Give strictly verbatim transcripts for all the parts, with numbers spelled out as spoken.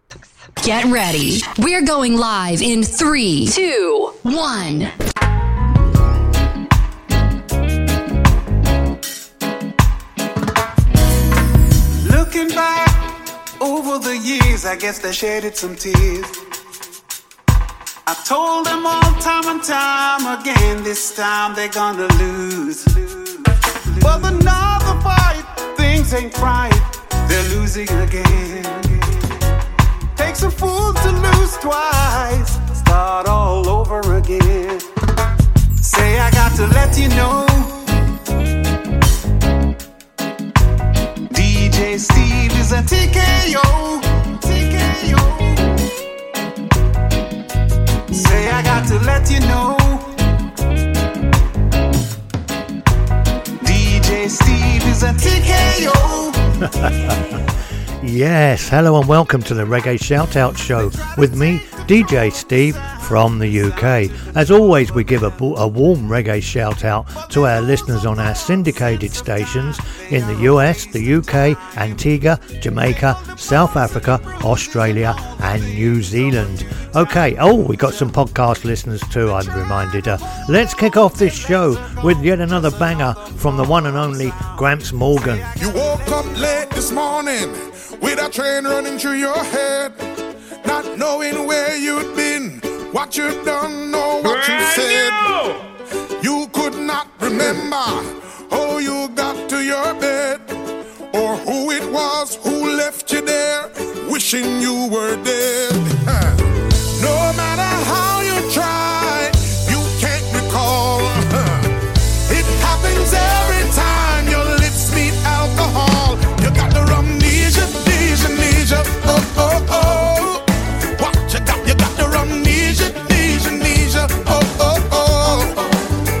Get ready. We're going live in three, two, one. Looking back over the years, I guess they shedded some tears. I told them all time and time again, this time they're gonna lose. But another fight, things ain't right, they're losing again. Takes a fool to lose twice, start all over again. Say I got to let you know, D J Steve is a T K O, T K O. Say I got to let you know, D J Steve is a T K O. Yes, hello and welcome to the Reggae Shoutout Show with me, D J Steve from the U K. As always, we give a, a warm reggae shout out to our listeners on our syndicated stations in the U S, the U K, Antigua, Jamaica, South Africa, Australia and New Zealand. Okay, oh, we got some podcast listeners too, I'm reminded. Uh, let's kick off this show with yet another banger from the one and only Gramps Morgan. You woke up late this morning with a train running through your head, not knowing where you'd been, what you'd done, or what you said. You could not remember how you got to your bed, or who it was who left you there, wishing you were dead. No matter how you try, you can't recall. It happens every time your lips meet alcohol. You got the amnesia, amnesia, amnesia, oh, oh, oh. What you got? You got the amnesia, amnesia, amnesia, oh, oh, oh.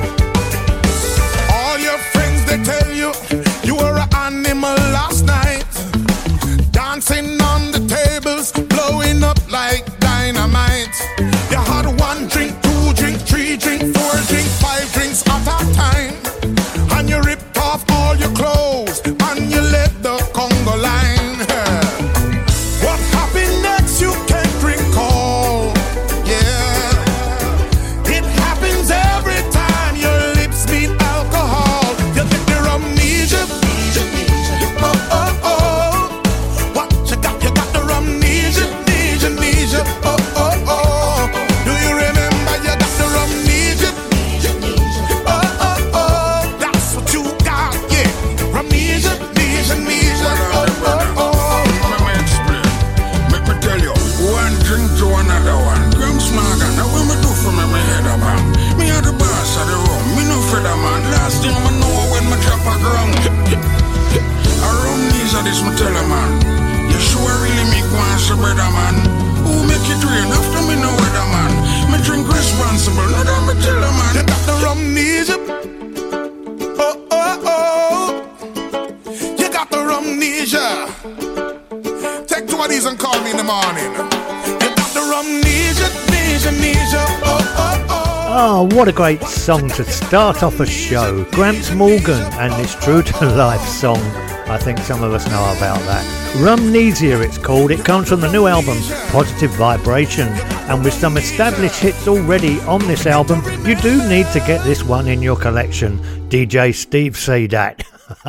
All your friends, they tell you you were an animal last night, dancing on the tables, blowing up like dynamite. You had one drink, two drink, three drink, four drink, five drinks at a time, and you ripped off all your clothes and you left the Congo line. What happened next you can't recall. Yeah, it happens every time your lips meet alcohol. You get the amnesia, oh, oh, oh. What you got? You got the amnesia, amnesia, amnesia, oh, oh, oh. Do you remember you got the amnesia? Oh, oh, oh. That's what you got, yeah. Amnesia, amnesia, amnesia, oh, oh, oh. Let me explain. Let me tell you. One drink to another one. Gramps Morgan, now what me do for me, me head up, man. Me are the boss of the room. Me no feather, man. Last thing I know when me drop a ground. A rum knees of this, me tell you, man. You sure really make one so better, man. Who make it rain after me no weather, man? Me drink responsible, now that me tell you, man. You got the amnesia. Oh, oh, oh. You got the amnesia. Take two of these and call me in the morning. You got the amnesia, amnesia, amnesia. Oh, oh, oh. Oh, what a great song to start off a show. Gramps Morgan and this True to Life song. I think some of us know about that. Rumnesia it's called. It comes from the new album Positive Vibration, and with some established hits already on this album, you do need to get this one in your collection. D J Steve say that.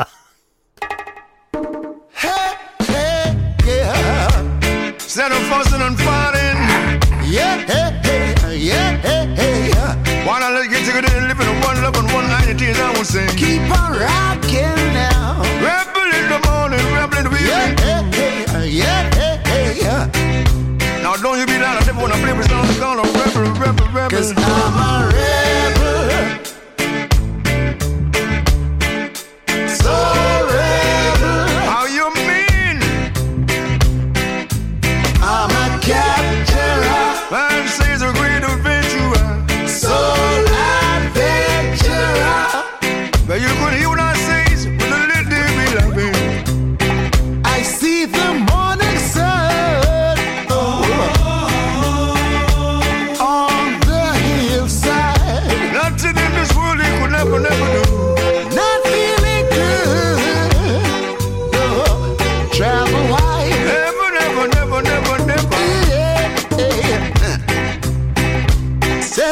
Hey, hey, yeah. Instead of fussing and fighting, Yeah, hey, hey, yeah, hey, hey. why not let's get together and live in a one love and one night it is, I will sing. Keep on rocking now. Rebel in the morning, rebel in the Yeah, evening. hey, hey, yeah, hey, hey, yeah. Now don't you be down, I never wanna play with songs called a rebel, rebel, rebel. Cause I'm a rebel. So rebel. How you mean? I'm a capturer. Life says a great adventurer. Soul adventurer. But you could hear what I say with a little bit loving. I see the morning sun. Oh, on the hill.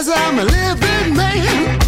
Says I'm a living man.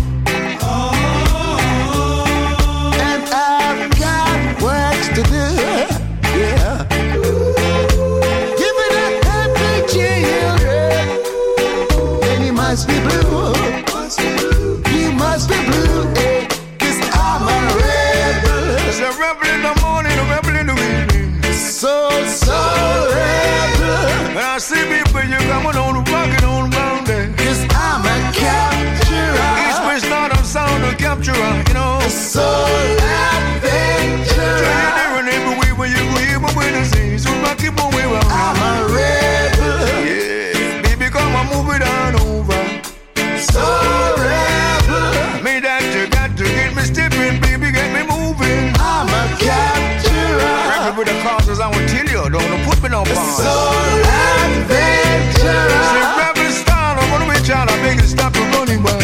And I've got works to do. Yeah. Giving up happy children. And you must be blue. You must be blue. Eh? Cause I'm a rebel. It's a rebel in the morning, a rebel in the evening. So, so rebel. When I see people, you coming on the rocket on the mountain. Cause I'm a capturer. East, west, north, and south, a capturer, you know. So adventurer. Try you different every way when you go here, but when I see, so I keep on way around. I'm a rebel. Yeah, baby, come on, move it on over. So rebel. Me that you got to get me stepping, baby, get me moving. I'm a capturer. Rebel with the causes, I will tell you, don't put me no bombs. So adventurer. Say rebel style, I wanna be child, I beg you stop the running, boy.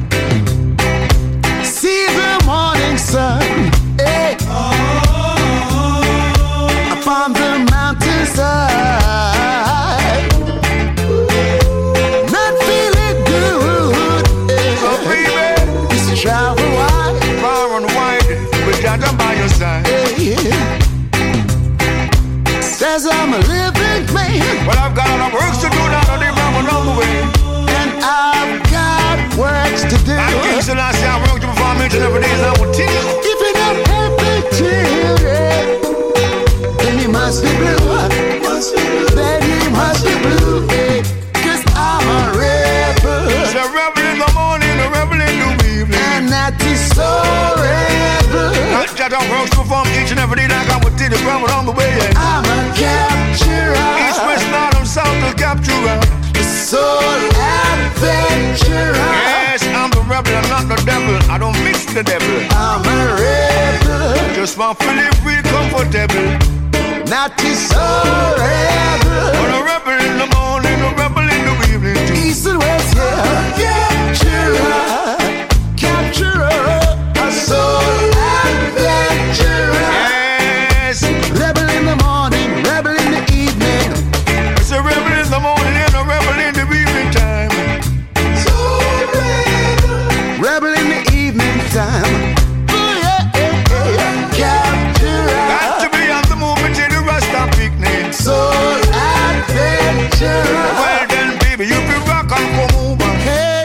See the morning sun, eh? Upon the mountainside. Not feeling good, eh? So baby, Just travel wide, far and wide, but Jah by your side. eh? Says I'm a living man. Well, I've got enough works to do now, no they run along the way. And I've got works to do. I can't say I say I work to perform each and every day, as I will tell you. If you're not happy children, then you must be blue. Then you must be blue, eh? Cause I'm a rebel. It's a rebel in the morning, a rebel in the evening. And that is so rebel. Not just I work to perform each and every day, like I will tell you, run along the way. Yeah. I'm a capturer. East, west, north, and south, a capturer. Soul adventurer. Yes, I'm the rebel, I'm not the devil. I don't mix the devil. I'm a rebel. Just want to live real comfortable. Not is so rebel. But a rebel in the morning, a rebel in the evening too. East and west, yeah. Capturer, capturer, a soul adventurer. Yes, Rebel in the morning, rebel in the evening. it's a rebel in the morning and a rebel in the evening time. So rebel, rebel in the evening time. Oh yeah, yeah, yeah. Capturer, Got to be on the move until the Rasta picnic. soul adventurer. Well then, baby, you be rock and come over. Hey,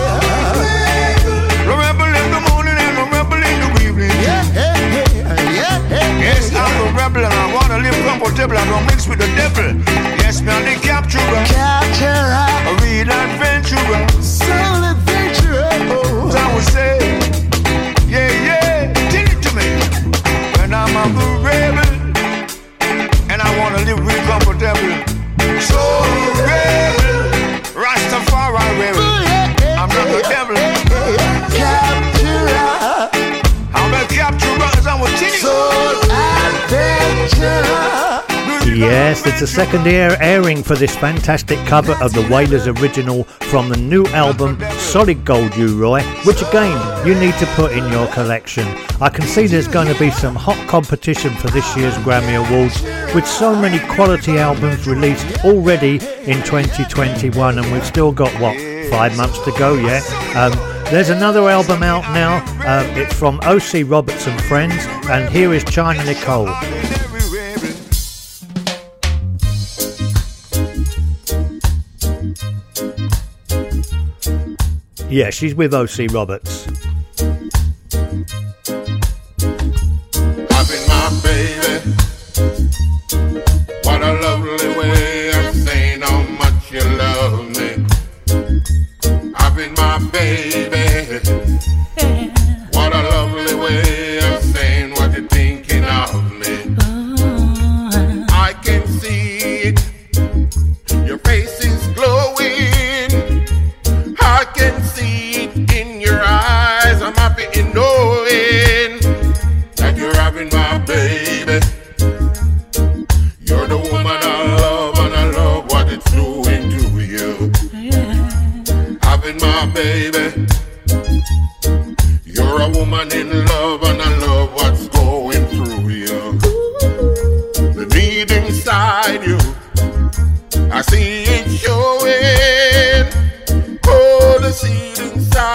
The rebel in the morning and the rebel in the evening. yeah, yeah, yeah, yeah, yeah. Yes, I'm a rebel and I wanna live comfortable. I don't mix with the devil. Yes, me I'm the capturer, Capturer, a real adventurer. soul adventurer. Oh. I would say, yeah, yeah, tell it to me. When I'm a good rebel and I wanna live real comfortable. So rebel, Rastafari rebel. I'm not the devil. Capturer, I'm a capturer, as I would tell you. soul adventurer. Yes, it's the second air airing for this fantastic cover of the Wailers original from the new album Solid Gold U Roy, which again you need to put in your collection. I can see there's going to be some hot competition for this year's Grammy Awards with so many quality albums released already in twenty twenty-one, and we've still got what, five months to go yet. Um, there's another album out now. Um, it's from O C Roberts and Friends, and here is China Nicole. Yeah, she's with O C Roberts. I've been my baby. What a lovely way of saying how much you love me. I've been my baby. What a lovely way of saying what you're thinking of me. I can see it. Your face is glowing. I can see it in your eyes. I'm happy in knowing that you're having my baby. You're the woman I love, and I love what it's doing to you. Having my baby. You're a woman in love, and I love what's going through you. The need inside you, I see it showing. Oh, the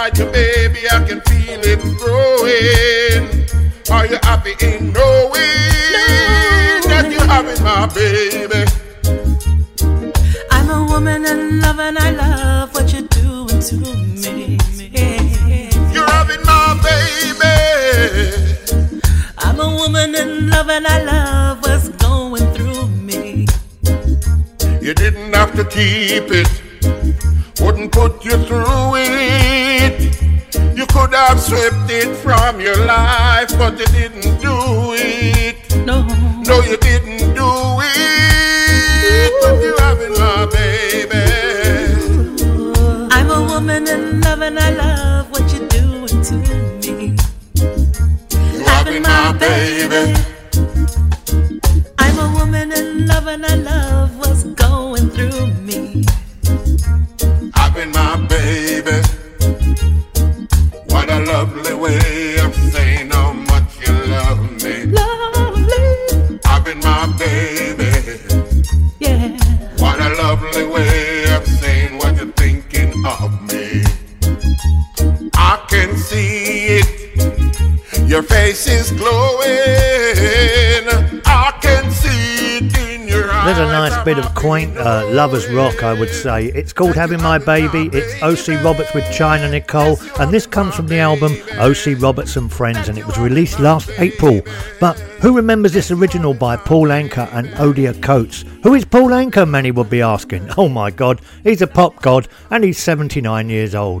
inside you, baby, I can feel it growing. Are you happy in knowing no. that you're having my baby? I'm a woman in love and I love what you're doing to me. You're having my baby. I'm a woman in love and I love what's going through me. You didn't have to keep it, wouldn't put you through it. You could have swept it from your life, but you didn't do it. No, no, you didn't do it. But you're having my baby. I'm a woman in love and I love what you're doing to me. You're having my baby. I'm a woman in love and I love what's going through me. Having my baby. What a lovely way of saying how much you love me. Lovely. Having my baby. Yeah. What a lovely way of saying what you're thinking of me. I can see it. Your face is glowing. I can see it in your eyes. There's a nice bit of quaint uh, lovers rock, I would say. It's called Having My Baby. It's O C Roberts with China Nicole, and this comes from the album O C Roberts and Friends, and it was released last April. But who remembers this original by Paul Anka and Odia Coates? Who is Paul Anka, many would be asking. Oh my God, he's a pop god, and he's seventy-nine years old.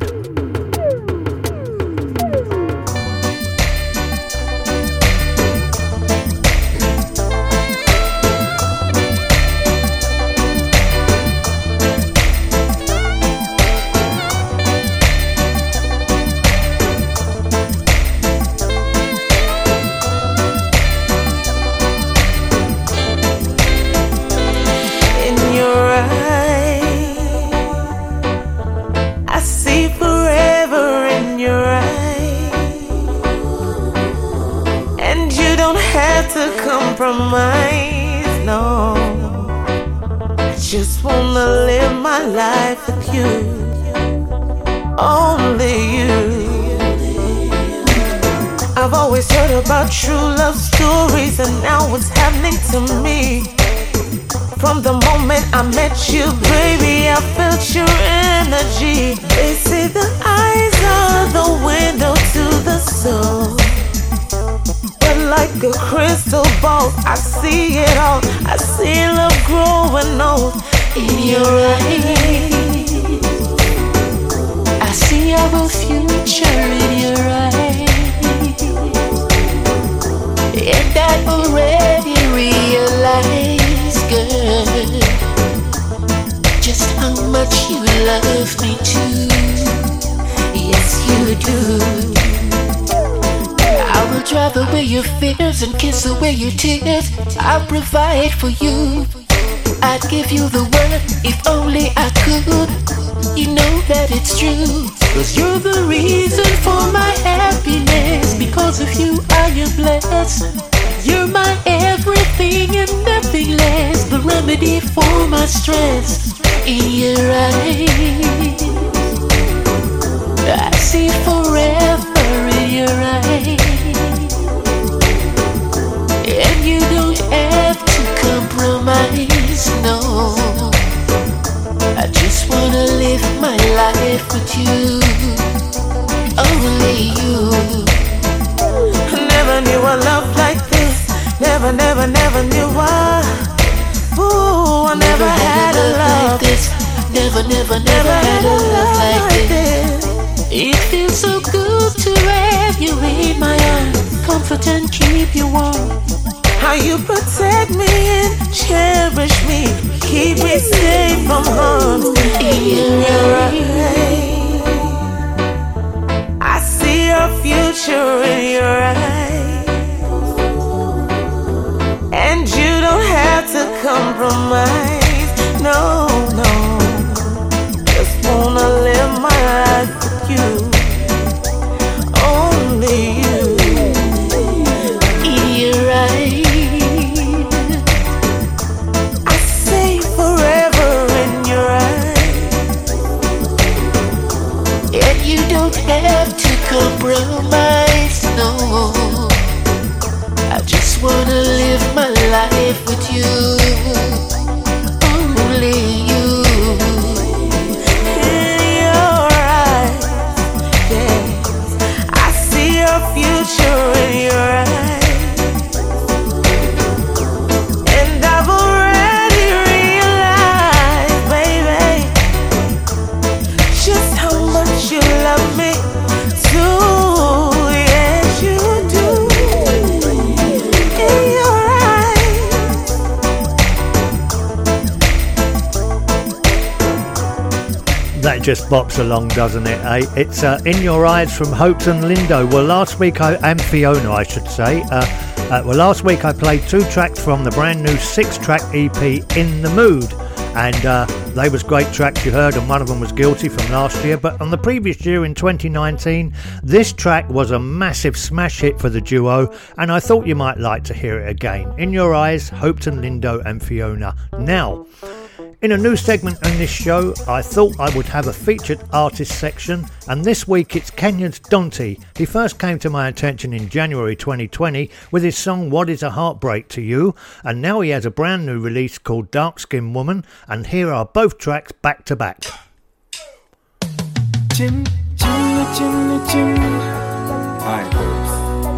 Compromise, no. I just wanna live my life with you, only you. I've always heard about true love stories, and now it's happening to me. From the moment I met you, baby, I felt your energy. They say the eyes are the window to the soul. Like a crystal ball, I see it all. I see love growing old in your eyes. I see our future in your eyes, and I already realize, girl, just how much you love me too. Yes, you do. I will drive away your fears and kiss away your tears. I'll provide for you. I'd give you the world if only I could. You know that it's true, 'cause you're the reason for my happiness. Because of you I am blessed. You're my everything and nothing less. The remedy for my stress. In your eyes I see forever in your eyes. And you don't have to compromise, no. I just wanna live my life with you, only you. Never knew a love like this. Never, never, never knew why. Ooh, I never, never had, had a love like this. Never, never, never, never had, had a love like, like this. this. It feels so good to have you in my arms, comfort and keep you warm. How you protect me and cherish me, keep me safe from harm. In your eyes I see our future in your eyes, and you don't have to compromise, no, no. Just wanna live my life with you, only you. In your eyes I say That just bops along, doesn't it, eh? It's uh, In Your Eyes from Hopes and Lindo. Well, last week, I, and Fiona, I should say. Uh, uh, well, last week I played two tracks from the brand new six-track E P, In the Mood. And uh, they was great tracks you heard, and one of them was Guilty from last year. But on the previous year in twenty nineteen, this track was a massive smash hit for the duo, and I thought you might like to hear it again. In Your Eyes, Hopes and Lindo and Fiona. Now, in a new segment on this show, I thought I would have a featured artist section, and this week it's Kenya's Donti. He first came to my attention in January twenty twenty with his song What Is a Heartbreak to You, and now he has a brand new release called Dark Skin Woman, and here are both tracks back to back. Chin, chin, chin, chin. Hi, folks.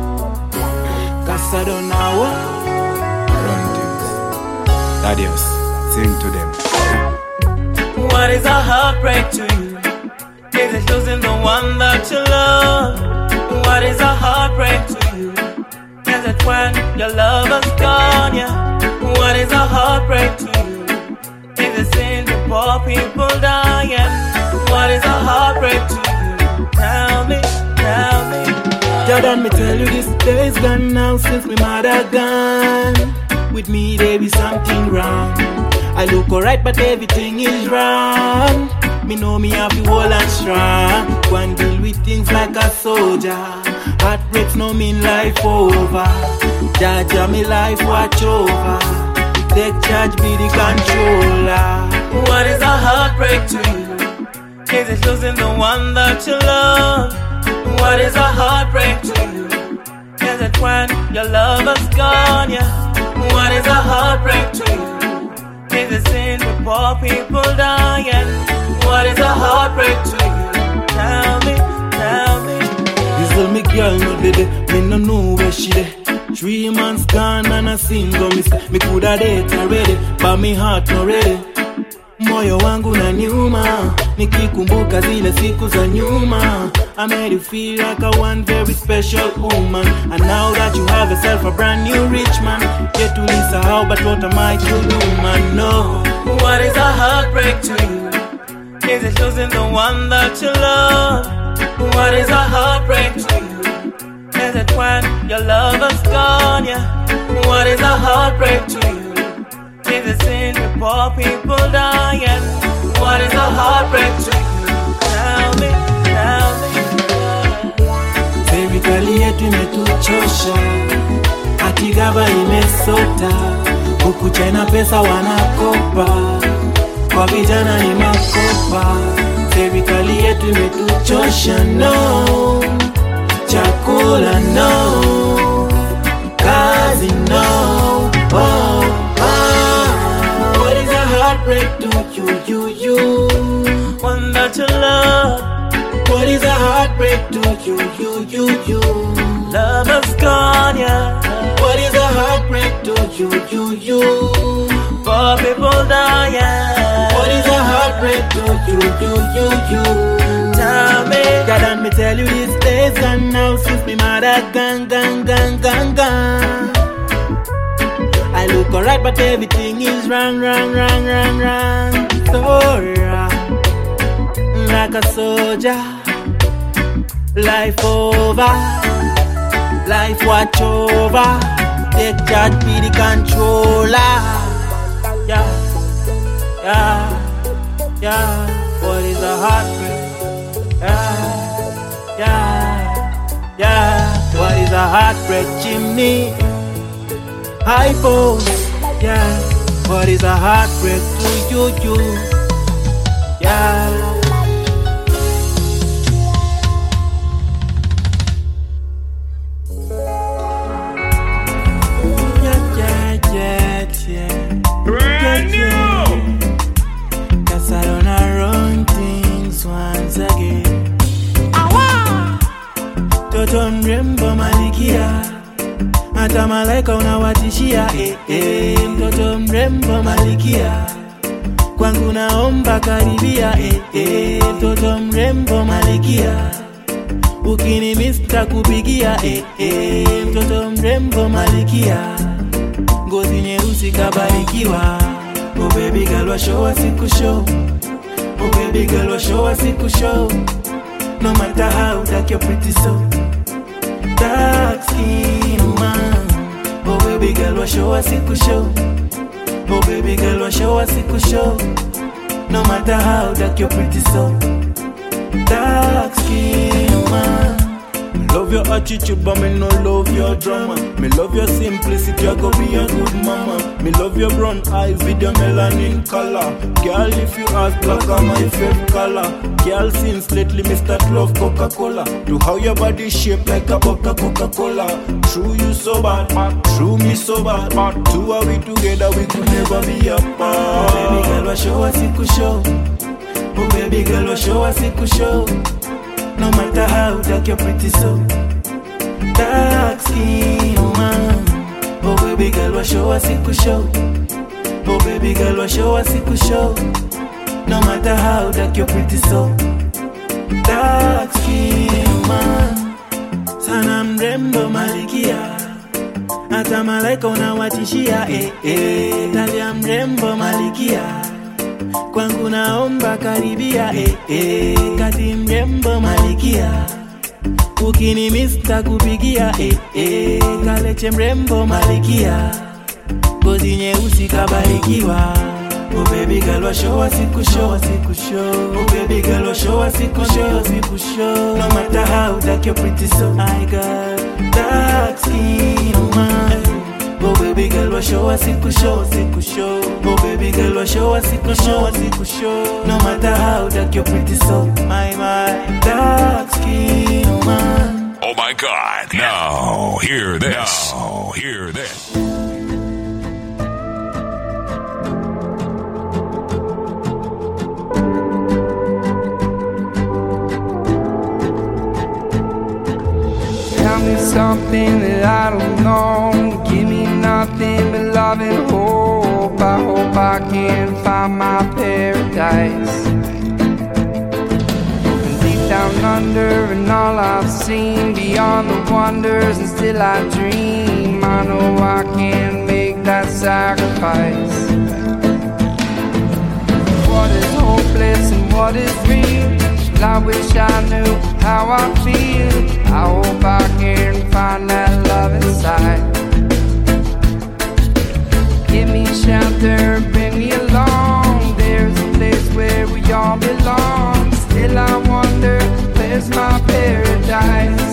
Casadona, run things. Adios, sing to them. What is a heartbreak to you? Is it losing the one that you love? What is a heartbreak to you? Is it when your lover's gone, yeah? What is a heartbreak to you? Is it seeing the poor people dying? What is a heartbreak to you? Tell me, tell me. Jordan, me tell you this day's gone now since me mother gone. With me there be something wrong. I look alright but everything is wrong. Me know me have to hold and strong. Go and deal with things like a soldier. Heartbreaks no mean life over. Jaja me life watch over. Take charge, be the controller. What is a heartbreak to you? Is it losing the one that you love? What is a heartbreak to you? Is it when your lover's gone, yeah? What is a heartbreak to you? Is it seeing the poor people dying? What is a heartbreak to you? Tell me, tell me. This little me girl no did it. Me no know where she dey. Three months gone and I seen go miss. Me coulda date already, but me heart no ready. Moyo wangu na nyuma, nikikumbuka zile siku za nyuma. I made you feel like a one very special woman. And now that you have yourself a brand new rich man, yet to Lisa how, but what am I to do, man? No. What is a heartbreak to you? Is it losing the one that you love? What is a heartbreak to you? Is it when your lover's gone, yeah? What is a heartbreak to you? Is it seeing the poor people dying? What is a heartbreak to you? Tell me, tell me. Serikali yetu imetuchosha, atigaba imesota, huku China pesa wanakopa, kwa vijana ni makopa. Serikali yetu imetuchosha, no, chakula no, kazi no, oh, oh. What is a heartbreak to you, you, you? One that you love. What is a heartbreak to you, you, you, you? Love has gone, yeah. What is a heartbreak to you, you, you? Poor people dying. What is a heartbreak to you, you, you, you? Tell me. God, and me tell you this day's gone now since me mother gone, gone, gone, gone, gone. I look alright but everything is wrong, wrong, wrong, wrong, wrong. So wrong. Like a soldier, life over, life watch over, take charge, be the controller. Yeah, yeah, yeah. What is a heartbreak? Yeah, yeah, yeah. What is a heartbreak, chimney? High post, yeah. What is a heartbreak to you, you? Yeah. Brand new. Cause I don't run things once again. Toto mrembo malikia, hata malaika unawatishia. Eh, eh. Toto mrembo malikia, kwangu naomba karibia. Eh, eh. Toto mrembo malikia, ukini mista kupigia. Eh, eh. Toto mrembo malikia, ngozi nyeusi kabarikiwa. Oh baby girl wa show siku show, Oh baby girl, what show us it could show. No matter how dark you're pretty so. Dark skin woman. Oh baby girl, what show us it could show. Oh baby girl, what show us it could show. No matter how dark you're pretty so. Dark skin woman. Love your attitude, but me no love your drama. Me love your simplicity, you go be a good mama. Me love your brown eyes with your melanin color. Girl, if you ask, black are my favorite color. Girl, since lately me start love Coca-Cola. Do how your body shaped like a buck of Coca-Cola. True you so bad, true me so bad. Two are we together, we could never be apart. Oh baby girl, what show us it could show. Oh baby girl, what show us it could show. No matter how dark you're pretty so. Dark skin woman. Oh baby girl, what show us it could show. Oh baby girl, what show us it could show. No matter how dark you're pretty so. Dark skin woman. Sanam rembo malikia. Ata malaika unawatishia eh eh. Talia mrembo malikia. Kwangu naomba karibia eh eh. Kati mrembo malikia. Ukini mista kupigia eh eh. Kaleche mrembo malikia. Gozi nyeusi kabarikiwa. Oh baby girl, what show us it could show, us it could show. Oh baby girl, what show us it could show, us it could show. No matter how dark you're pretty so. I got dark skin woman. Oh baby girl, what show us it could show, us it could show. Oh baby girl, what show us it could show, us it could show. No matter how dark you're pretty so. My my dark skin woman. Oh my God! Now hear this. Now hear this. Tell me something that I don't know. Give me nothing but love and hope. I hope I can find my paradise. And deep down under and all I've seen, beyond the wonders and still I dream. I know I can make that sacrifice. What is hopeless and what is real? I wish I knew how I feel. I hope I can find that love inside. Give me shelter, bring me along. There's a place where we all belong. Still I wonder, where's my paradise?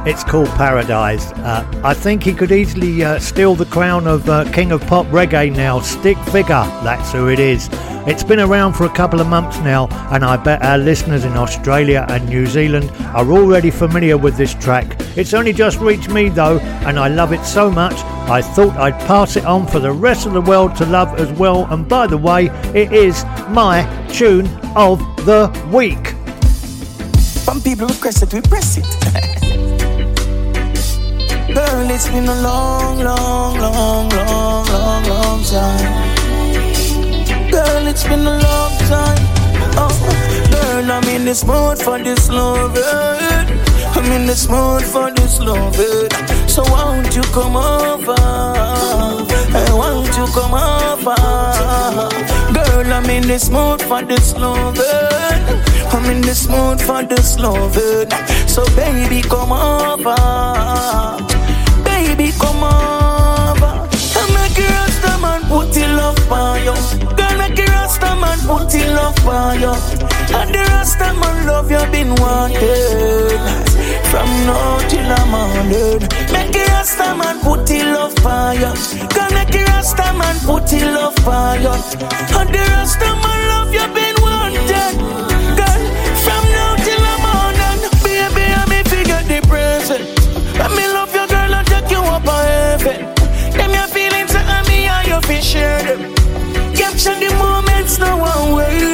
It's called Paradise. Uh, I think he could easily uh, steal the crown of uh, King of Pop Reggae now. Stick Figure, that's who it is. It's been around for a couple of months now, and I bet our listeners in Australia and New Zealand are already familiar with this track. It's only just reached me though, and I love it so much, I thought I'd pass it on for the rest of the world to love as well. And by the way, it is my tune of the week. Some people request it, we press it. Girl, it's been a long, long, long, long, long, long time. Girl, it's been a long time. Oh, girl, I'm in this mood for this loving. I'm in this mood for this loving. So won't you come over? Hey, won't you come over? Girl, I'm in this mood for this loving. I'm in this mood for this loving. So baby, come over. Baby, come over. I make you rasta man, put it love on you. Girl, make you rasta man, put it love on you. And the rasta man love you been wanted from now till the morning. Make you rasta man, put it love on you. Girl, make you rasta man, put it love on you. And the rasta man love you been wanted. Girl, from now till the morning. Baby, I'm if you get the present. Let me love you, girl, and take you up on heaven. Them your feelings and me and you fi share them. Capture the moments, no one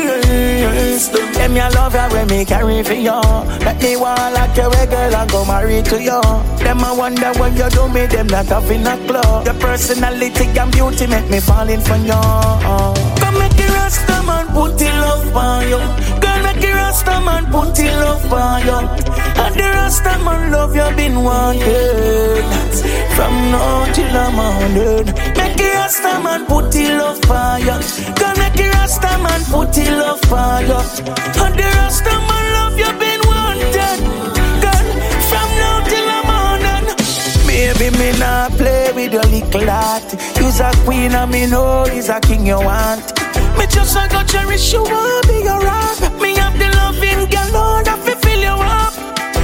waste them. Them your love you when me carry for you. Let me walk like you a girl and go married to you. Them I wonder when you do me, them not up in a club. Your personality and beauty make me fall in for you. Come make the rasta man put the love on you. Girl, make the rasta man put the love on you. And the rasta man love you been wanted from now till the morning. Make the rasta man put the love on you. Girl, make the rasta man put the love on you. And the rasta man love you been wanted. Girl, from now till the morning. Baby, me not play with your little heart. You's a queen and me know he's a king you want. Me just a go cherish you, want be your rock. Me have the loving girl, Lord, I feel fill you up.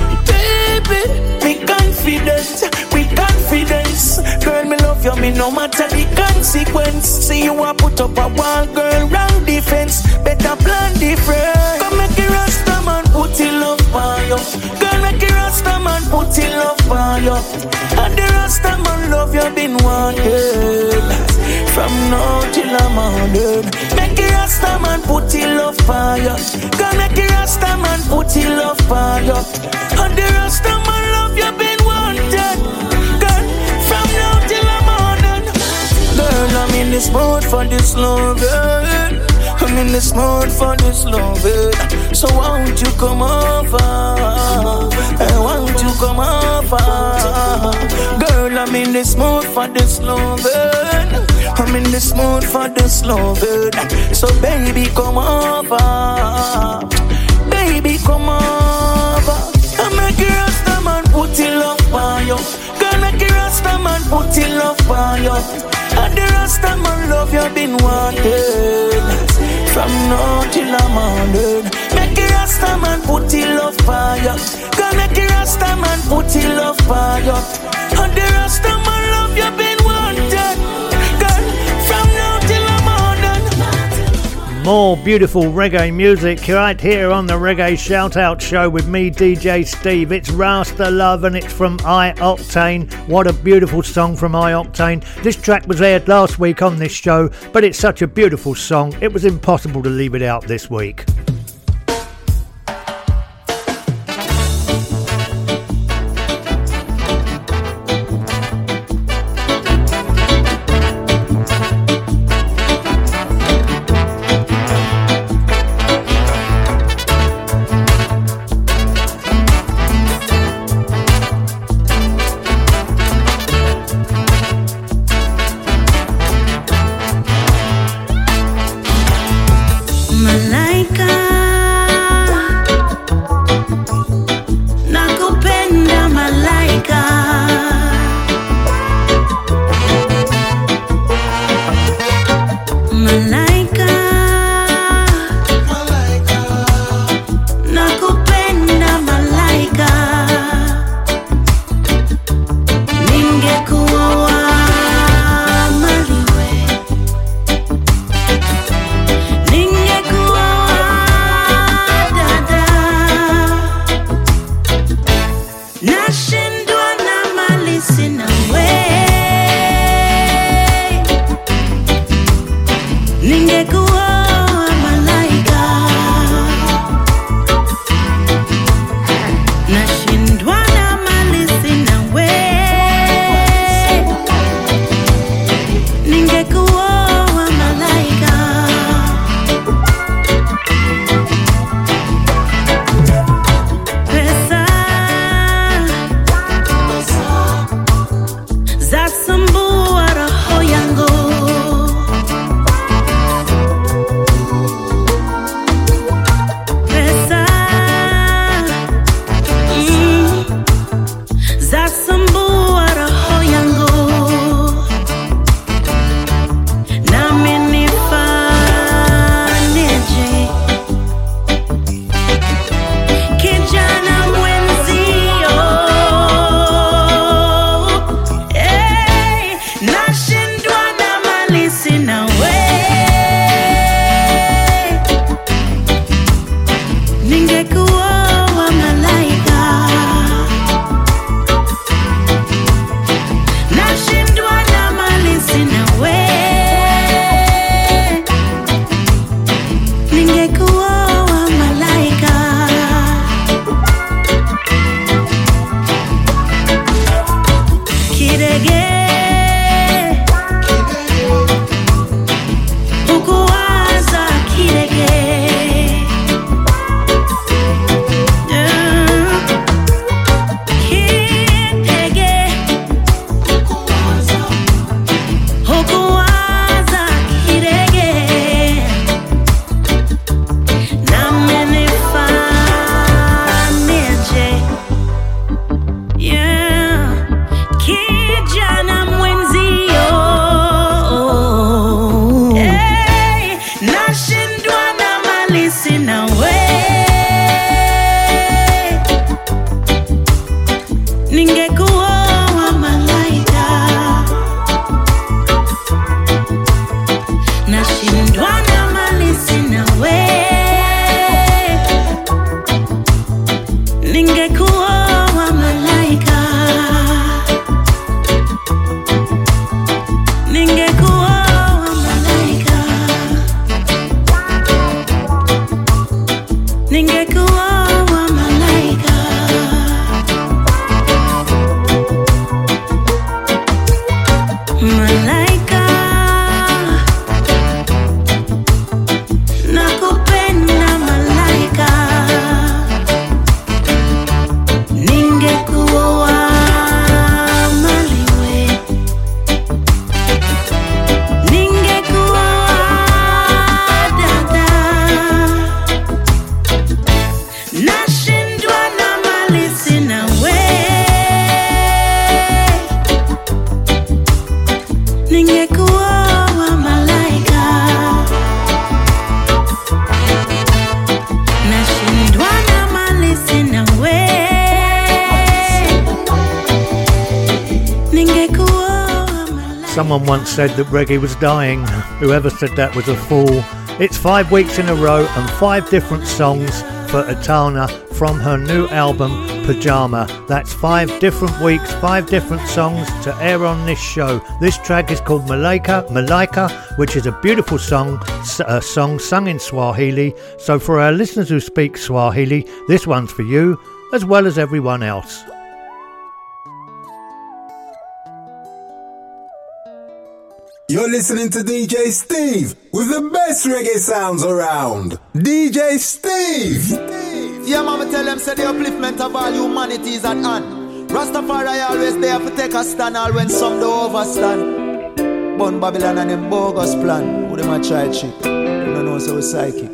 Baby, me confident, we confidence. Girl, me love you, me no matter the consequence. See you a put up a wall, girl, wrong defense. Better plan different. Come make the rasta man put it love on you. Girl, make the rasta man put it love on you. And the rasta man love you been wanted from now till the morning. Make the rasta man put it love on you. Girl, make the rasta man put it love on you. And the rasta man love you been wanted. Girl, from now till the morning. Girl, I'm in this mood for this loving. I'm in this mood for this loving. So won't you come over? Hey, won't you come over? Girl, I'm in this mood for this loving. I'm in this mood for this loving. So baby, come over. Baby, come over. I make you rasta man, put it love on you. Girl, make you rasta man, put it love on you. And the rasta man love you been wanted from now till the morning. Make you rasta man, put it love on you. Girl, make you rasta man, put it love on you. And the rasta man love you been wanted. Girl, from now till the morning. More beautiful reggae music right here on the Reggae Shout Out Show with me, D J Steve. It's Rasta Love and it's from I-Octane. What a beautiful song from I-Octane. This track was aired last week on this show, but it's such a beautiful song, it was impossible to leave it out this week. Malaika nashindwa na mali sina we. Ningekuwa malaika, nashindwa na mali sina we. Ningekuwa malaika, pesa zasumbua roho yangu. Pesa mm, zasumbua roho yangu. Nami nifanyeje? Kijana mwenzio, eh, nashindwa na mali sina we. Ningekuwa wa malaika, nashindwa na mali sina we. Ningekuwa wa malaika, kidege ukuwaza kidege. Yeah. Kidege ukuwaza kidege. Nami nifanyeje? Yeah. Kijana mwenzio, hey, nashindwa na mali sina we. Ningekuwa wa malaika, nashindwa na mali sina we. Ningekuwa wa malaika, ningekuwa wa malaika, ningekuwa wa malaika. Malaika, nakupenda malaika. Ningekuwa wa maliwe, ningekuwa wa dada. Nashindwa na mali sina we. Ningekuwa wa malaika, nashindwa na mali sina we. Ningekuwa wa malaika. Someone once said that reggae was dying. Whoever said that was a fool. It's five weeks in a row and five different songs for Etana from her new album Pyjama. That's five different weeks, five different songs to air on this show. This track is called Malaika, Malaika, which is a beautiful song, a song sung in Swahili. So for our listeners who speak Swahili, this one's for you as well as everyone else. You're listening to D J Steve with the best reggae sounds around. D J Steve! Yeah, mama tell them say the upliftment of all humanity is at hand. Rastafari always there for take a stand all when some do overstand. Burn Babylon and them bogus plan. Who them a child chick? You don't know so we psychic.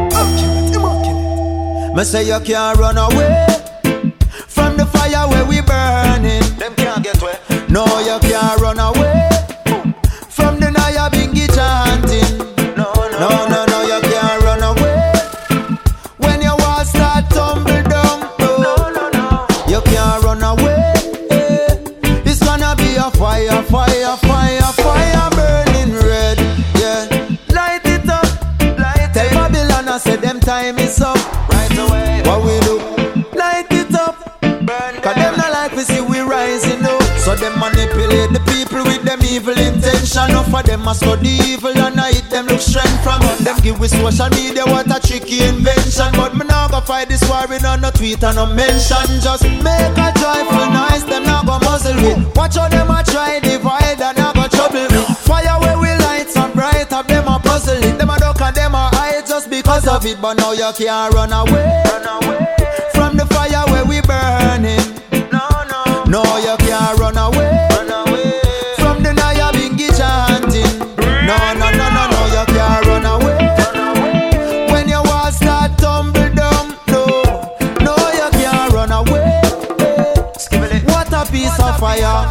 Me say you can't run away from the fire where we burning. Them can't get away. No, you can't run away from the Naya Bingi chanting. No, no, no, no, no, you can't run away when your walls start tumble down. No, no, no, no, you can't run away. It's gonna be a fire, fire, fire, fire burning red. Yeah, light it up, light it. Tell Babylon I said them time is up. Right away, what we do? Light it up, burn. 'Cause them hate the people with them evil intention. Enough of them must study evil and I hit them look strength from them. Give with social media what a tricky invention. But me now go fight this war with no tweet and no mention. Just make a joyful noise, them now go muzzle with. Watch how them a try divide and now go trouble with. Fire where we light so bright up, them a puzzle it. Them a duck and them a hide just because of it. But now you can't run away, run away from the fire where we burning. No, no, no, you can't run away, run away from the Naya Bingy chanting. No, no, no, no, no, you can't run away, run away when your walls start tumble down. No, no, you can't run away. What a piece of fire.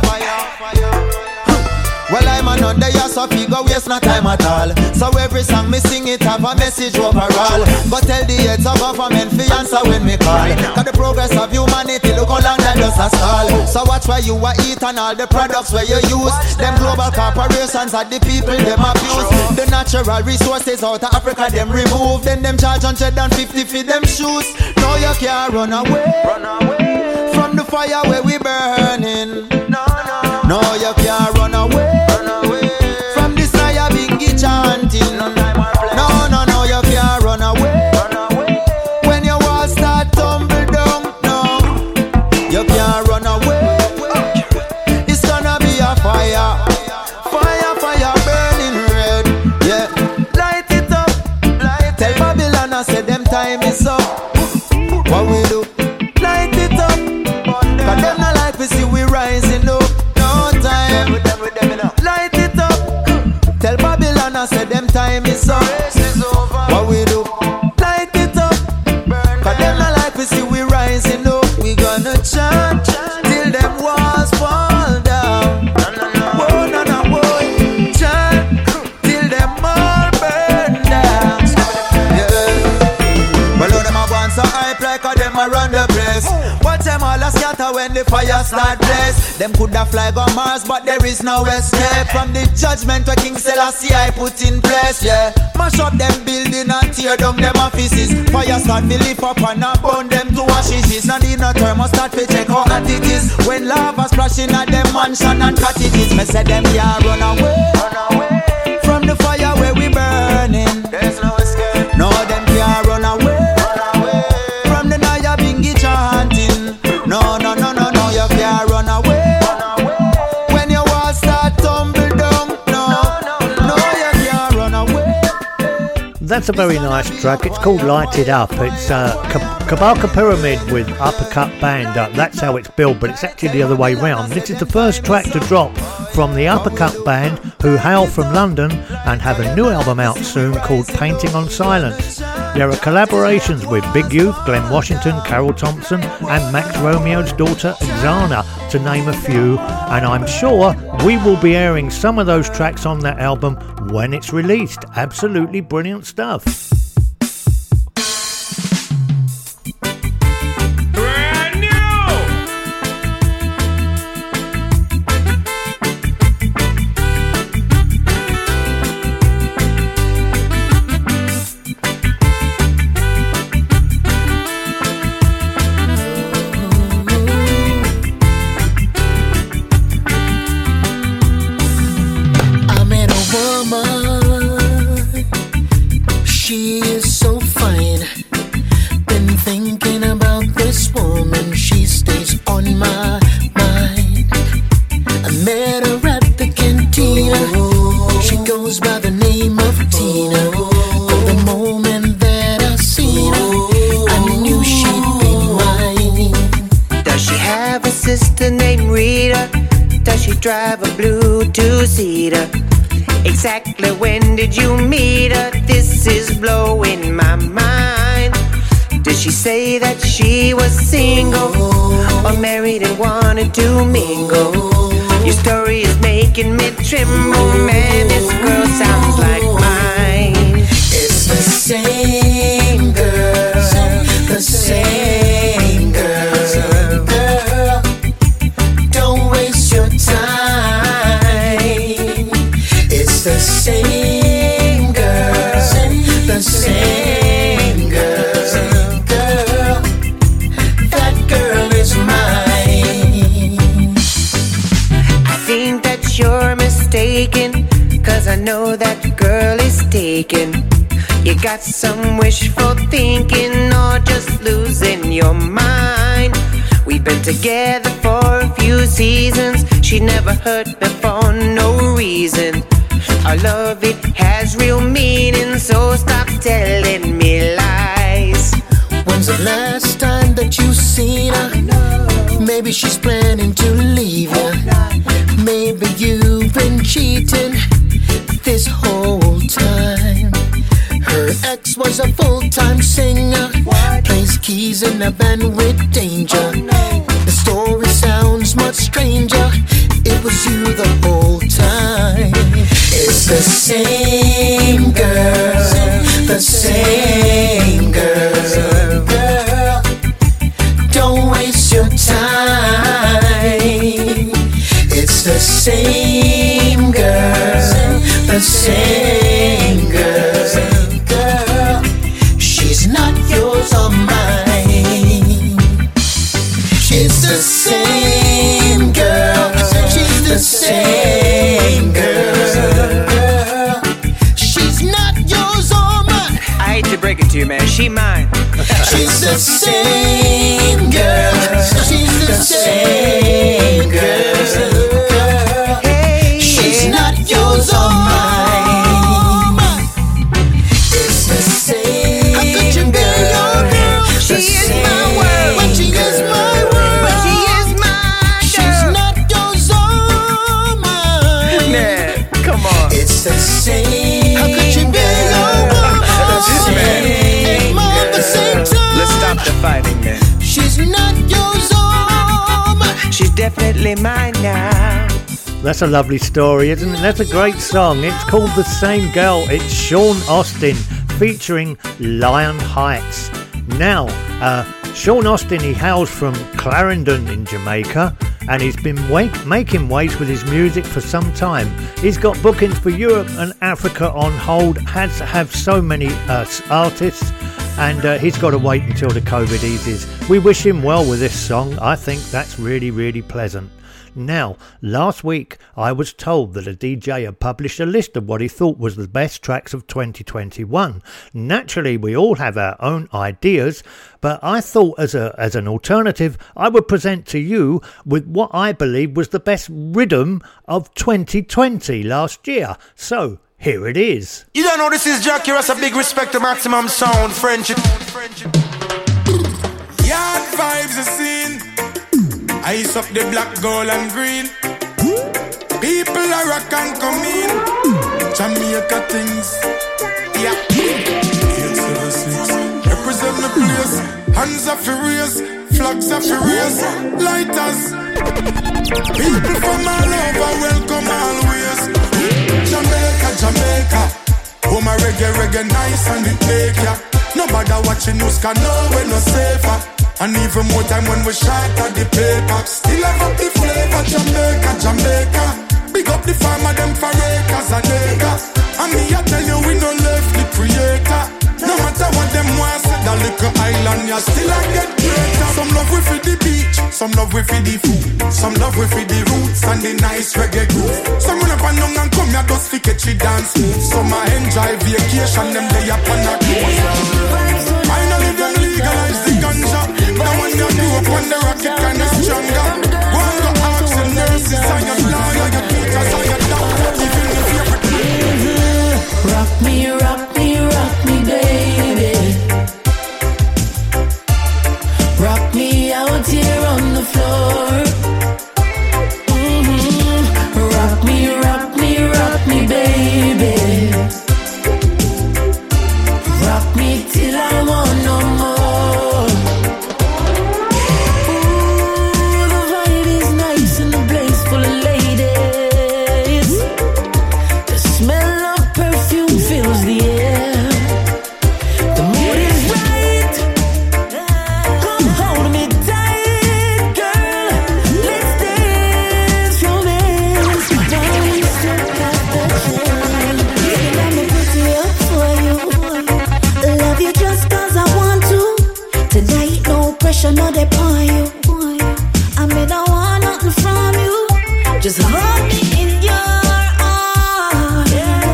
Well, I'm another year, so figure waste no time at all. So every song me sing it have a message overall. But tell the heads of government fi answer when me call. Cause the progress of humanity look how long that just a stall. So watch where you a eat and all the products where you use. Them global corporations are the people them abuse. The natural resources out of Africa them remove. Then them charge one hundred fifty for them shoes. No, you can't run away, run away from the fire where we burning. No, no, no, you can't run away. Chanting. No, no, no, you can't run away, run away when your walls start tumble down. No, you can't run away. It's gonna be a fire, fire, fire burning red. Yeah, light it up, light tell Babylon I said them time is up. What we do? Light it up. Cause them not like we see we rising up. No time. Light it up. Tell Babylon I said them time is up. What we do? Light it up. Cause them not like we see we rising up. We gonna chant till them walls fall down. Whoa, no, no, whoa. Chant till them all burn down. Yeah. Well, all them a go so hype like a them a run the place. Watch them all a scatter when the fire start blaze. Them coulda fly go Mars, but there is no escape from the judgment where King Selassie I put in place. Yeah, mash up them building and tear down them offices. Fire start to lift up and a burn them to ashes. Now need no thermostat to check how hot it is. When lava splashing at them mansion and cottages, me say them yeah run away, run away from the fire where we burning. There's no escape. No, them can't run away. No, no, no, no, no, you can't run away, run away when your walls start tumble down. No, no, no, you can't run away. That's a very nice track. It's called Light It Up. It's uh, Kabaka Pyramid with Uppercut Band. Uh, that's how it's billed, but it's actually the other way round. This is the first track to drop from the Uppercut Band, who hail from London and have a new album out soon called Painting on Silence. There are collaborations with Big Youth, Glenn Washington, Carol Thompson and Max Romeo's daughter Xana, to name a few, and I'm sure we will be airing some of those tracks on that album when it's released. Absolutely brilliant stuff. Drive a blue two-seater. Exactly when did you meet her? This is blowing my mind. Did she say that she was single or married and wanted to mingle? Your story is making me tremble. Man, this girl sounds like mine. It's the same girl, the same girl, girl. Don't waste your time. It's the same girl, the same girl, girl. That girl is mine. I think I know that girl is taken. You got some wishful thinking or just losing your mind. We've been together for a few seasons. She never hurt me for no reason. Our love, it has real meaning, so stop telling me lies. When's the last time that you seen her? Maybe she's planning to leave you. Maybe you've been cheating this whole time. Her ex was a full-time singer, plays keys in a band with Danger. The story sounds much stranger. It was you the whole time. It's the same girl, the same girl. Girl, don't waste your time. It's the same girl, the same girl. Girl, she's not yours or mine. She's the same girl. She's the same girl. She's not yours or mine. I hate to break it to you, man. She mine. She's the same girl. She's the same girl. Hey, she's not yours or mine. It's the same. How could you be your girl? She is my world. But she is my world. But she is my girl. She's not yours or mine. Man, come on. It's the same. How could you be your world? The same. At the same time. Let's stop the fighting, man. She's not yours or mine. She's definitely mine now. That's a lovely story, isn't it? That's a great song. It's called The Same Girl. It's Sean Austin featuring Lion Heights. Now, uh, Sean Austin, he hails from Clarendon in Jamaica, and he's been wake, making waves with his music for some time. He's got bookings for Europe and Africa on hold, has to have so many uh, artists, and uh, he's got to wait until the COVID eases. We wish him well with this song. I think that's really, really pleasant. Now, last week I was told that a D J had published a list of what he thought was the best tracks of twenty twenty-one. Naturally, we all have our own ideas, but I thought as a as an alternative, I would present to you with what I believe was the best rhythm of twenty twenty last year. So, here it is. You don't know this is Jackie Ross, a big respect to Maximum Sound, friendship. Yard vibes are seen. Ice up the black, gold and green. People are rock and come in. Jamaica things. Yeah. eight seven six. Represent my place. Hands are furious. Flags are furious. Lighters. People from all over welcome always. Jamaica, Jamaica. Oh my reggae, reggae nice and it make ya. Nobody watching news can know we're no safer. And even more time when we shot at the paper. Still have up the flavor, Jamaica, Jamaica. Big up the farmer, them for acres and acres. And me I tell you we no left the creator. No matter what them want, say that little island, you still I get greater. Some love we for the beach, some love we for the food. Some love we for the roots and the nice reggae groove. Some run up and down and come here just to catch it dance move. Some I enjoy vacation, them lay up on a cruise. Finally them legalize the ganja. Now when you do up on the rocket kinda stronger. One go ask the nurses and your lawyer, your teachers and your doctor. Even if you're rock me, rock me, rock me, baby. Rock me out here on the floor. Mm-hmm. Rock me, rock me, rock me, baby. Rock me till I want no more. Ooh, the vibe is nice and the place full of ladies. The smell of perfume fills the air. The mood is right. Come hold me tight, girl. Let's dance, romance. Now we step out the chair. Let me put it up for you. Love you just cause I want to. Tonight no pressure, no dep on you. I mean I want nothing from you. Just hold me in your arms.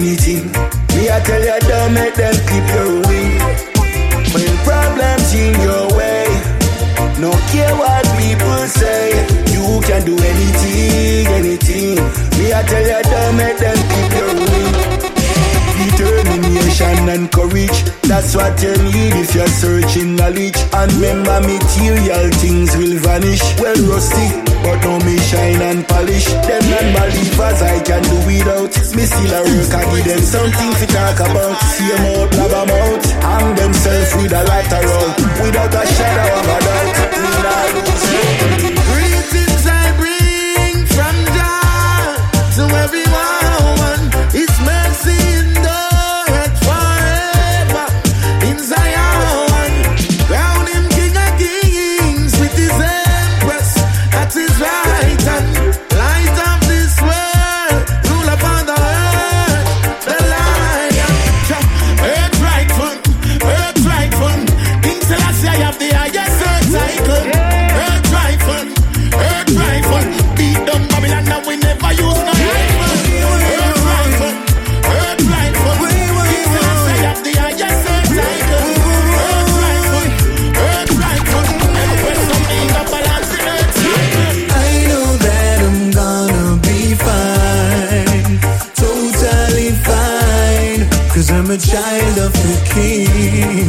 anything. Me I tell you, don't make them clip your wing. When problems in your way, no care what people say, you can do anything, anything. Me I tell you, don't make them clip your wing. Determination and courage, that's what you need if you're searching knowledge. And remember, material things will vanish. Well, rusty, but now me shine and polish. Them non-believers I can do without. Me still a work, I give them something to talk about. See them out, blab them out, hang themselves with a lighter roll, without a shadow of a doubt. Me not lose hope. Greetings I bring from Jah to everyone. It's mercy endureth forever in Zion. Crown him King of Kings with his empress at his right hand. Light of this world, rule upon the earth, the lion. Earth rightful, earth rightful. King Selassie I have the highest earth cycle. Earth rightful, earth rightful. Beat down Babylon and we never use no rifle. Earth rightful, earth rightful. King Selassie I have the highest earth cycle. Earth rightful, earth rightful. And when something got balance in earth cycle. I know that I'm gonna be fine, totally fine, cause I'm a child of the King.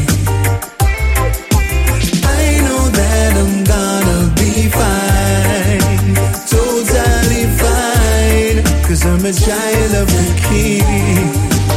I know that I'm gonna be fine, totally fine, cause I'm a child of the King.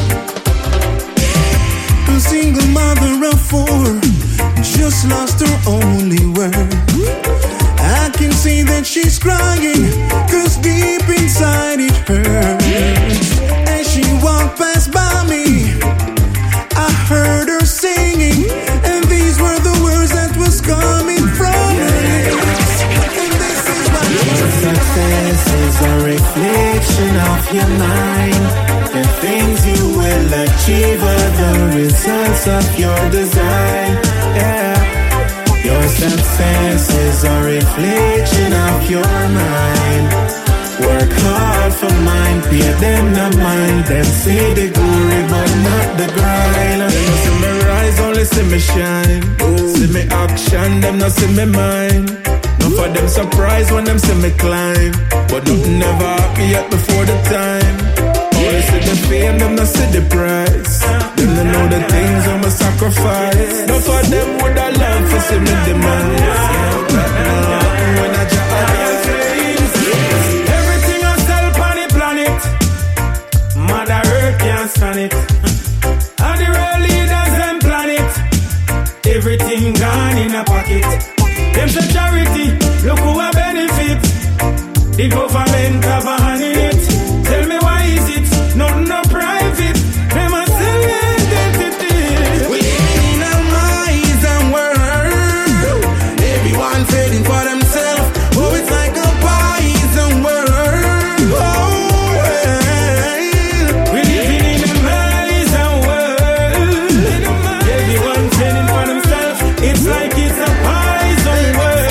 A single mother of four just lost her only word. I can see that she's crying, cause deep inside it hurts. As she walked past by me, I heard her singing, and these were the words that was coming from her lips. And this is what your success is a reflection of your mind. The things you will achieve are the results of your design. Yeah. Your success is a reflection of your mind. Work hard for mine, pay them not mind. Them see the glory but not the grind. Them no see me rise, only see me shine. See me action, them no see me mind. None for them surprise when them see me climb. But nothing ever happy yet before the time. Only see the fame, them no see the price. Them no know the things I'm a sacrifice. None for them would I love to see me demise. When I jump out, everything I sell on the planet, Mother Earth can't stand it. And the real leaders them planet, everything gone in a pocket. Them say charity, look who a benefit. The government have a hand in it. Tell me why is it not no private? Them a sell identity. We live in a miser world. Everyone fading for themselves. Oh, it's like a poison world. Oh, well. We living in a miser world. Everyone fading for themselves. It's like it's a poison world.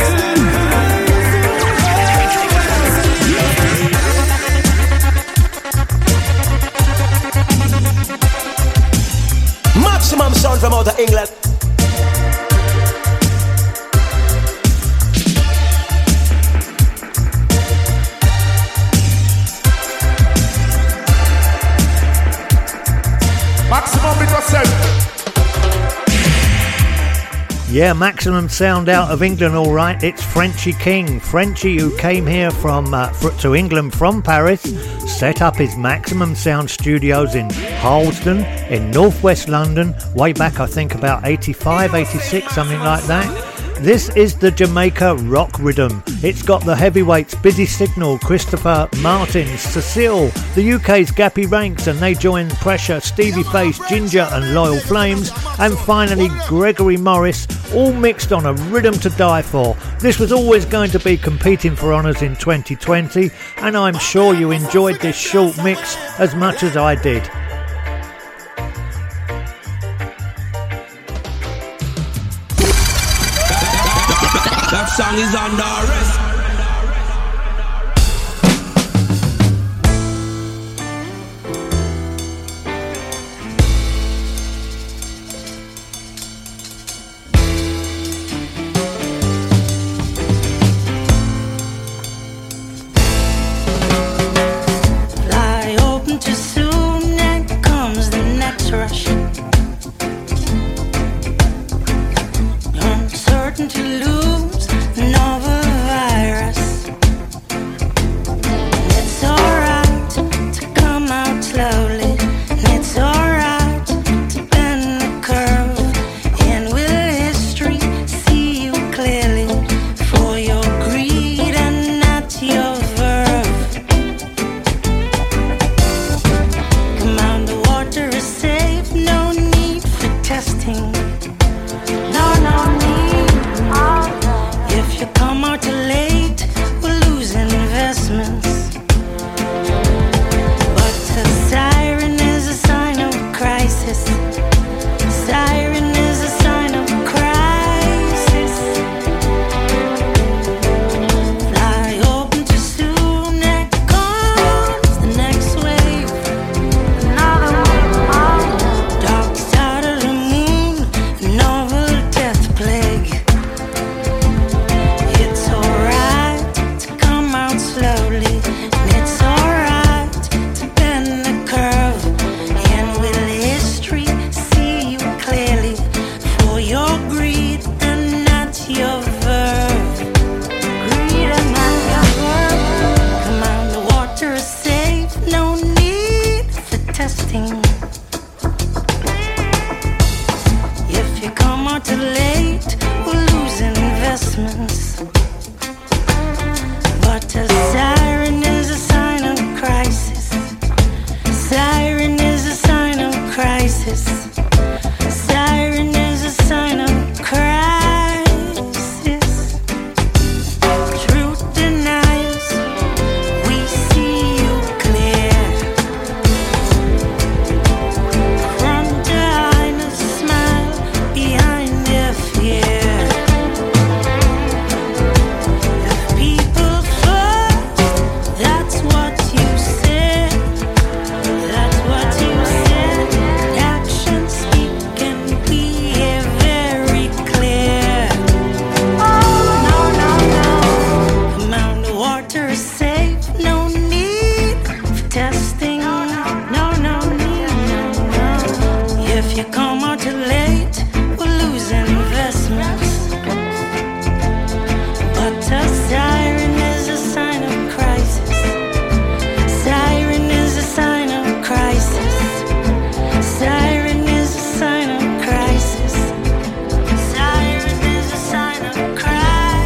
Maximum sound from out of England. Maximum because Yeah, maximum sound out of England, all right. It's Frenchy King. Frenchy, who came here from uh, fr- to England from Paris, set up his Maximum Sound studios in Harlesden, in northwest London, way back, I think, about eighty-five, eighty-six, something like that. This is the Jamaica rock rhythm. It's got the heavyweights Busy Signal, Christopher Martin, Cecile, the U K's Gappy Ranks, and they join Pressure, Stevie Face, Ginger and Loyal Flames, and finally Gregory Morris, all mixed on a rhythm to die for. This was always going to be competing for honours in twenty twenty, and I'm sure you enjoyed this short mix as much as I did. That song is under arrest. If you come out too late, we'll lose investments. But a siren is a sign of crisis. Siren is a sign of crisis. Siren is a sign of crisis. Siren is a sign of crisis.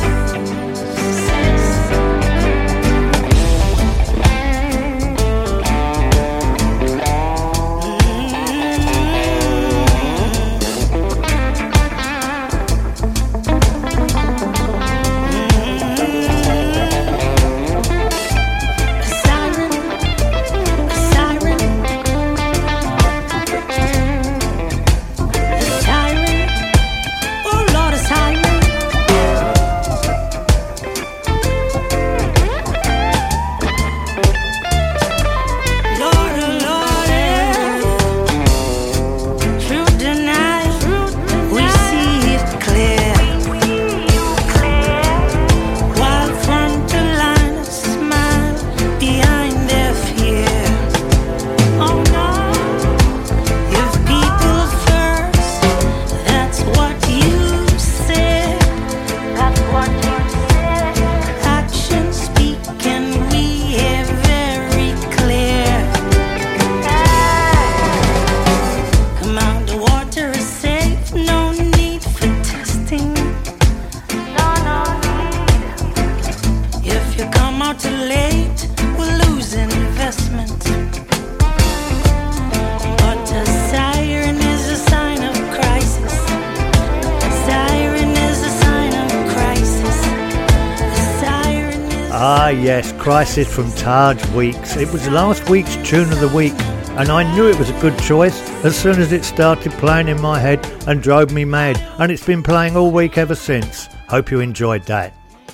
Ah yes, Crisis from Taj Weeks. It was last week's tune of the week, and I knew it was a good choice as soon as it started playing in my head and drove me mad, and it's been playing all week ever since. Hope you enjoyed that.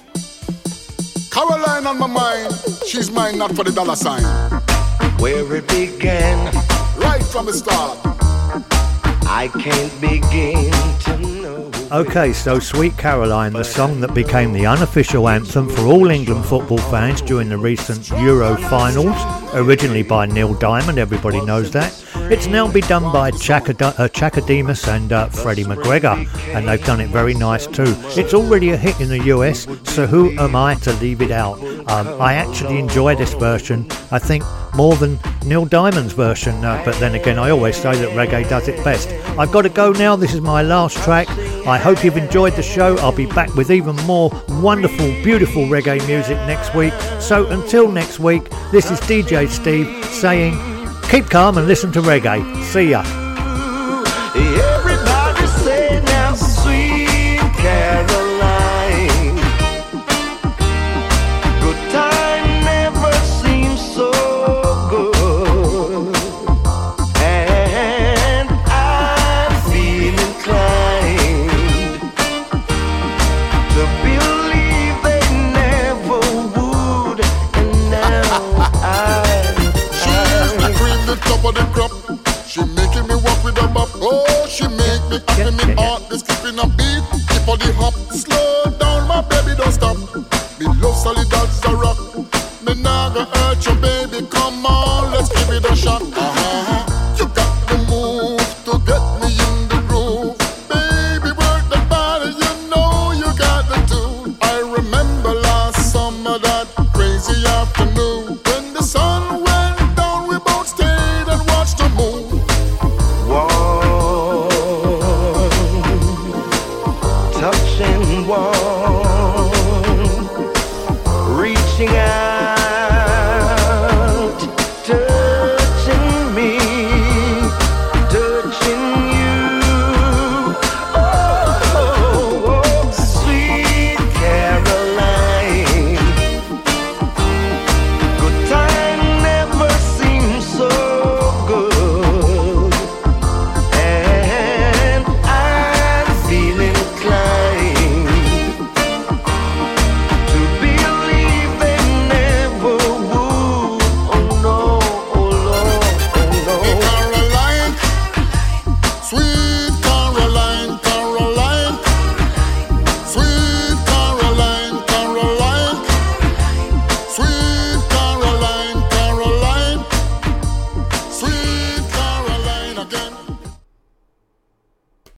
Caroline on my mind, she's mine not for the dollar sign. Where it began, right from the start, I can't begin to know. Okay, so Sweet Caroline, the song that became the unofficial anthem for all England football fans during the recent Euro finals, originally by Neil Diamond, everybody knows that. It's now been done by Chaka, uh, Chaka Demus and uh, Freddie McGregor, and they've done it very nice too. It's already a hit in the U S, so who am I to leave it out? Um, I actually enjoy this version, I think, more than Neil Diamond's version, uh, but then again, I always say that reggae does it best. I've got to go now, this is my last track. I hope you've enjoyed the show. I'll be back with even more wonderful, beautiful reggae music next week. So until next week, this is D J Steve saying, keep calm and listen to reggae. See ya. Everybody say now, Sweet Caroline, good time never seems so good, and I feel inclined to believe they never would, and now I, I the top of the crop. She making me walk with a bop. Oh, she make me happy, me heart is skipping a beat.